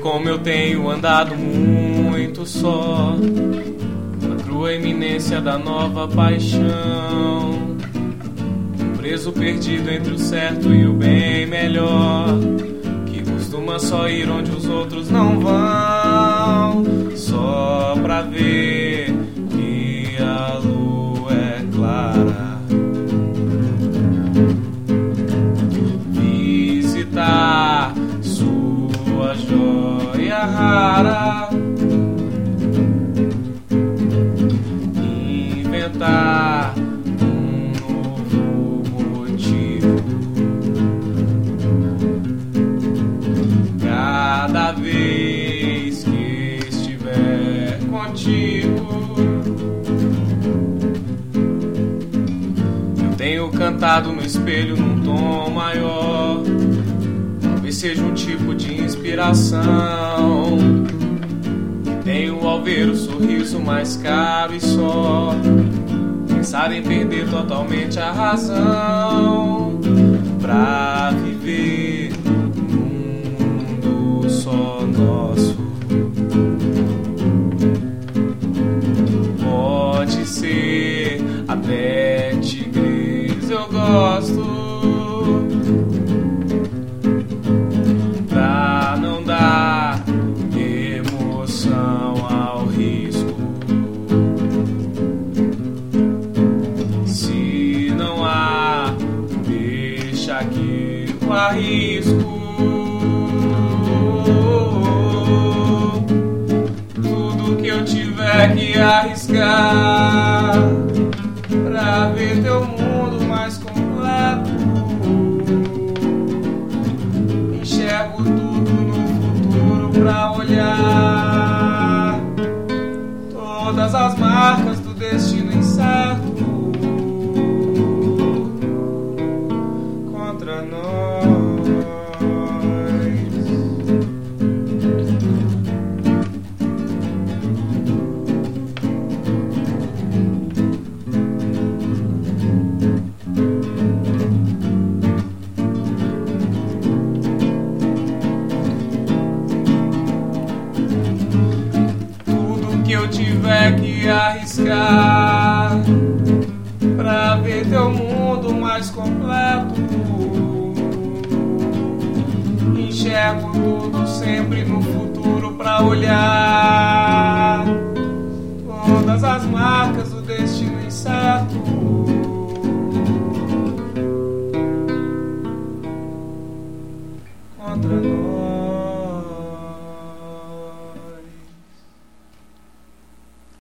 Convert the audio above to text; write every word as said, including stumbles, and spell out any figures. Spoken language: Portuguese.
como eu tenho andado muito só, na crua iminência da nova paixão, preso perdido entre o certo e o bem melhor, que costuma só ir onde os outros não vão, só pra ver que a lua é clara, visitar sua joia rara, inventar um novo motivo, cada vez que estiver contigo. Eu tenho cantado no espelho num tom maior, talvez seja um tipo de inspiração. Tenho ao ver o sorriso mais caro e só pensar em perder totalmente a razão pra viver num mundo só nosso. Pode ser até tigres, eu gosto, pra não dar emoção ao risco. Se não há, deixa que eu arrisco. Tudo que eu tiver que arriscar pra ver teu mundo mais completo. Enxergo tudo no futuro pra olhar todas as marcas do destino incerto contra nós. Que eu tiver que arriscar pra ver teu mundo mais completo. Enxergo tudo sempre no futuro pra olhar todas as marcas do destino incerto contra nós.